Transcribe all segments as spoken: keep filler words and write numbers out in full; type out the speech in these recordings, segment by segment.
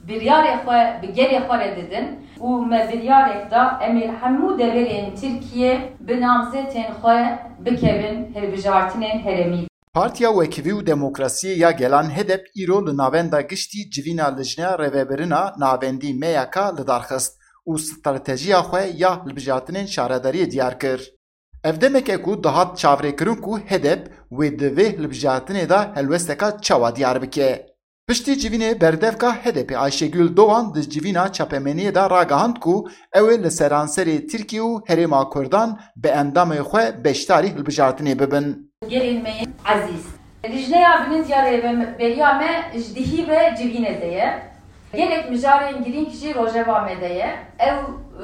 biryarê xwe bi gelê xwe re didin û me biryarek da em ê hemû deverên Tirkiye bi namzetên xwe bikevin hilbijartinên herêmî. Partiya Wekîvî û Demokrasiyê ya Gelan HDP îro li navenda giştî civîna lijneya rêveberîna navendî M Y K li darxist û stratejiya xwe ya hilbijartinên şaredariyê diyar kir. Ev demeke ku dihat çavrêkirin ku HDP wê di vê hilbijartinê da helwesteka çawa diyar bike. Piştî civînê berdevka HDP Ayşegül Doğan di civîna çapemeniyê da ragihand ku ew ê li seranserê Tirkiye û Herêma Kurdan bi endamê xwe beşdarî hilbijartinê bibin. Gelin me aziz. Lijneya binind ya rêveberiya me ji dihî ve civînê de ye. Gelek mijarên girîng jî rojeva me de ye. Ew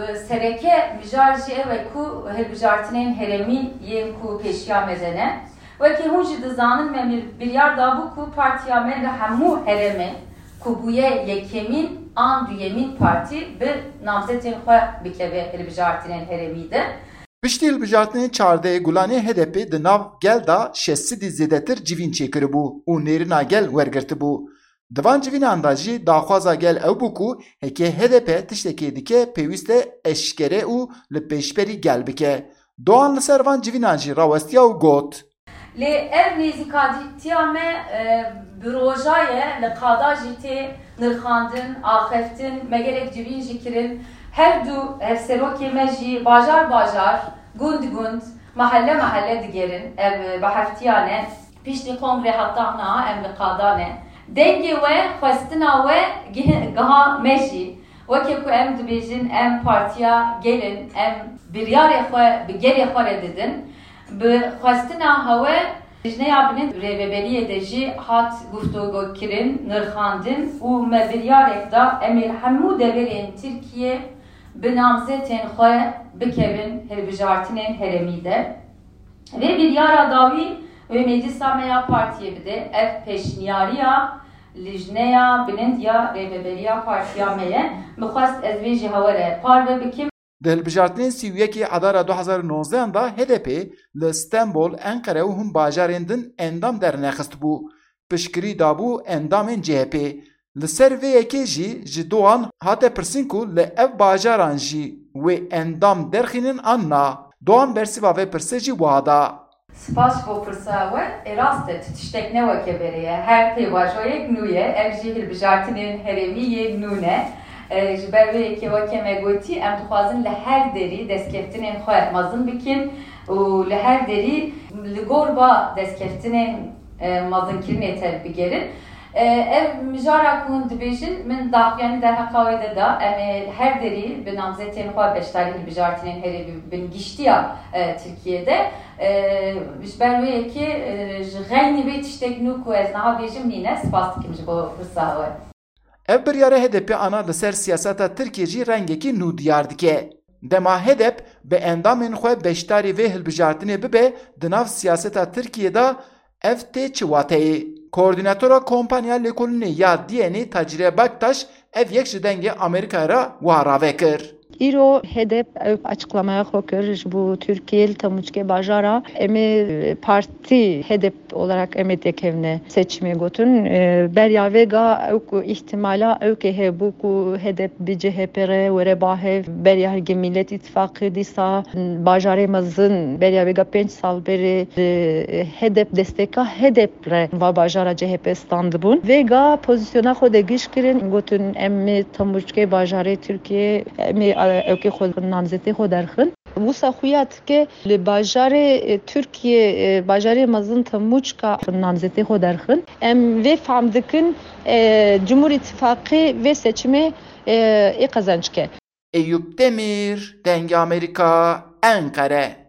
sereke mijar jî ew e ku hilbijartinên herêmî yên ku pêşiya me de ne. Wekî hûn jî dizanin me biryar dabû ku partiya me li hemû herêmê ku bûye yekemîn an duyemîn partî bi namzetên xwe bikeve hilbijartinên herêmî de. Piştî hilbijartinên çardehê Gulanê HDP di nav gel da şezsedî zêdetir civîn çêkiribû û nêrîna gel wergirtibû. Di van civînan da jî daxwaza gel ew bû ku hekê HDP tiştekê dike pêwîst e eşkere û li pêşberî gel bike. Doğan li ser van civînan jî rawestiya û got. Lê ev nêzîkatiya me bi rojayê li qada jî tê nirxandin, axeftin, me gelek civîn jî kirin. Her du hevserokê me jî bajar bajar, gund gund, mahalle mahalle digerin. Ev beheftiya ne, piştî kongre hatta na em li qada ne. Dengê we, xwestina we giha me jî. Wekî ku em dibêjin em partiya gelin, em biryarê xwe bi gelê xwe re didin. Bi xwestina hewe lijneya binind rêveberiyê de jî hat guftûgû kirin, nirxandin û me biryarek da em ê hemû deverên Tirkiye bi namzetên xwe bikevin hilbijartinên herêmî de. Vê biryara dawî wê meclisa me ya partiyê bide ev pêşniyariya lijneya binind ya rêveberiya partiya me ye. Mixwest ez vê jî hewe re parve bikim. Di hilbijartinên sî û yekê Adara du hezar û nozdehan da HDP li Stenbol, Enkere û hûn bajarên din endam dernexistibû. Piştgirî dabû endamên C H P. Li ser vê yekê jî ji Doğan hate pirsîn ku li ev bajaran jî wê endam derxînin an na. Doğan bersiva vê pirsê jî wiha da. Spas bo pirsa we ê rast e tiştek ne weke beriye. Her pêvajoyek nû ye, ev jî hilbijartinên herêmî yê nû ne. Ji ber vê yekê weke me gotî em dixwazin li her derî destkeftinên xwe mezin bikin û li her derî li gor ba destkeftinên mezinkirinê te bigerin. Ev mijara ku hûn dibêjin min daxuyanî derheqa wê de da em ê her derî bi namzetên xwe beşdarî hilbijartinên herêmî bin giştiya Tirkiye'de. Ji ber vê yekê ji xeynî vê tiştek nû ku ez niha bêjim nîne spas dikim ji bo pirsa we. Ev biryara H D P ana li ser siyaseta Tirkiye jî rengekî nû diyar dike. Dema H D P bi endamên xwe beşdarî vê hilbijartinê bibe di nav siyaseta Tirkiye da ev tê çi wateyê. Koordinatora Kompanya Lêkolînê ya Diyenê Tacire Baktaş ev yek ji dengê Amerîkayê re wiha rave kir. İro H D P ev açıklamaya xwe ji bu Türkiye Temuçke bajara em ê parti H D P olarak em ê tekevne seçimê gotin berya vêga ew ku ihtimala ew kê hebû ku H D P bi C H P re were bahev berya hergê Millet İttifaqı dîsa bajarê mezin berya vêga pênc sal berê H D P desteka H D P re va bajara C H P standibûn vêga pozisyona xwe de giş kirin gotin em ê Temuçke bajarê Türkiye em ê evke xwe namzetê xwe derxin. Wisa xuyat ke li bajarê Türkiye bajarê mezin Temuçka namzetê xwe derxin. Em vê fehm dikin Cumhur İttifaqı vê seçimê ê qezanc ke. Eyüp Demir, Dengê Amerika, Enkere.